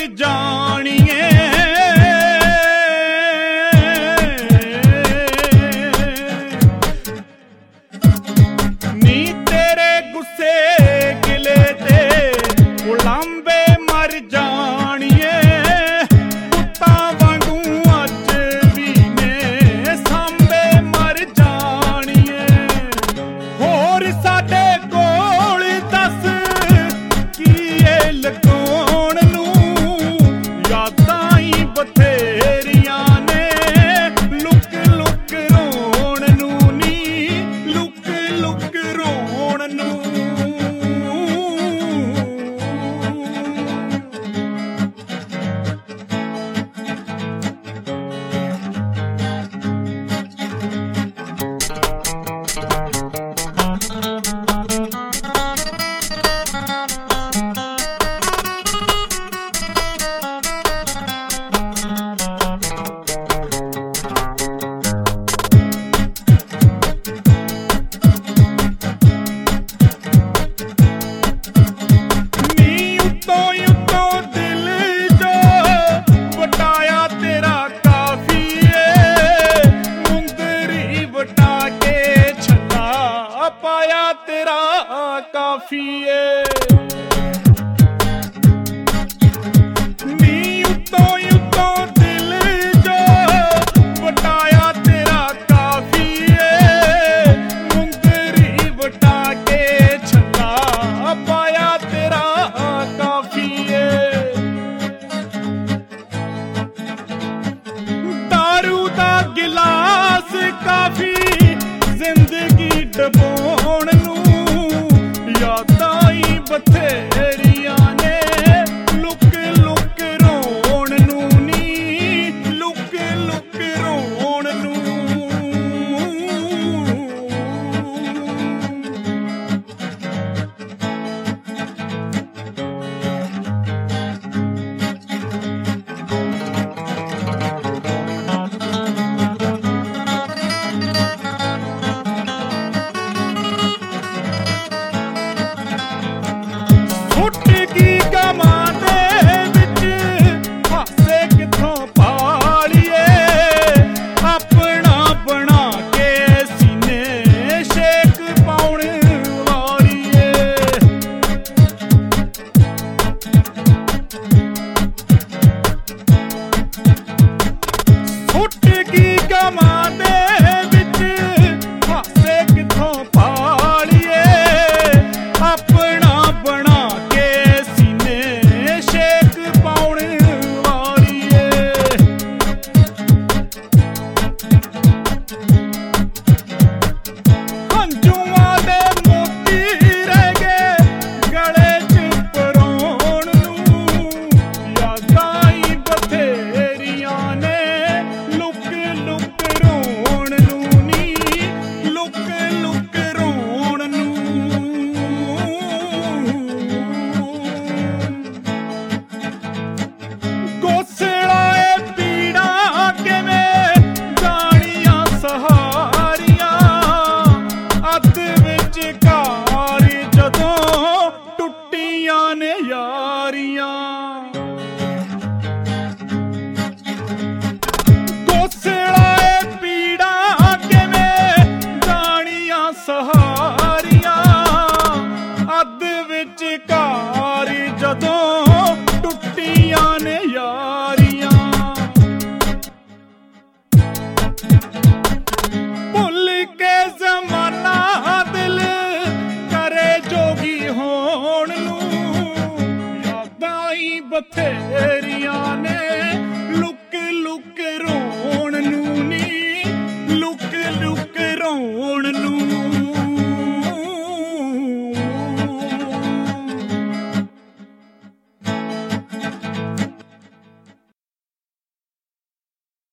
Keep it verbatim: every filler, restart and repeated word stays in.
ਜਾਣੀਏ। ਨੀ ਤੇਰੇ ਗੁੱਸੇ ਗਿਲੇ ਤੇ ਉਲਾਂਬੇ ਮਰ ਜਾਣੀਏ। ਪੁੱਤਾਂ ਵਾਂਗੂ ਅੱਜ ਵੀ ਨੇ ਸਾਂਭੇ ਮਰ ਜਾਣੀਏ। ਹੋਰ ਸਾਡੇ ਕੋਲ ਦੱਸ ਕੀ ਏ ਲਗਾਉਣ ਨੂੰ, ਯਾਦਾਂ ਹੀ ਬਥੇਰੀਆਂ ਨੇ ਲੁਕ ਲੁਕ ਰੋਣ ਨੂੰ ਨੀ, ਲੁਕ ਲੁਕ ਰੋਣ ਨੂੰ। ਪਾਇਆ ਤੇਰਾ ਕਾਫੀ ਏ। ਨੀ ਉੱਤੋਂ ਉੱਤੋਂ ਦਿਲ ਜੋ ਵਟਾਇਆ ਤੇਰਾ ਕਾਫੀ ਏ। ਮੁੰਦਰੀ ਵਟਾ ਕੇ ਛੱਲਾ ਪਾਇਆ ਤੇਰਾ ਕਾਫੀ ਏ। ਦਾਰੂ ਦਾ ਗਿਲਾਸ ਕਾਫੀ ਜ਼ਿੰਦਗੀ ਡਬੋਣ ਨੂੰ, ਯਾਦਾਂ ਹੀ ਬਥੇਰੀਆਂ ਨੇ ਲੁਕ ਲੁਕ ਰੋਣ ਨੂੰ ਨੀ, ਲੁਕ ਲੁਕ ਰੋਣ ਨੂੰ। ਉੱਠ ਕੀ ਗਮਾਂ ਦੇ ਵਿੱਚ ਹਾਸੇ ਕਿੱਥੋਂ ਪਾਲੀਏ। ਆਪਣਾ ਬਣਾ ਕੇ ਸੀਨੇ ਸ਼ੇਕ ਪਾਉਣ ਵਾਲੀਏ। ਉੱਠ ਕੀ ਗਮਾਂ ਦੇ ਵਿੱਚ ਹਾਸੇ ਕਿੱਥੋਂ ਪਾਲੀਏ। ਆਪਣਾ ਬਣਾ ਸਹਾਰੀਆਂ ਅੱਧ ਵਿੱਚ ਘਾਰ ਜਦੋਂ ਟੁੱਟੀਆਂ ਨੇ ਯਾਰੀਆਂ। ਭੁੱਲ ਕੇ ਜ਼ਮਾਨਾ ਦਿਲ ਕਰੇ ਜੋਗੀ ਹੋਣ ਨੂੰ, ਯਾਦਾਂ ਹੀ ਬਥੇਰੀਆਂ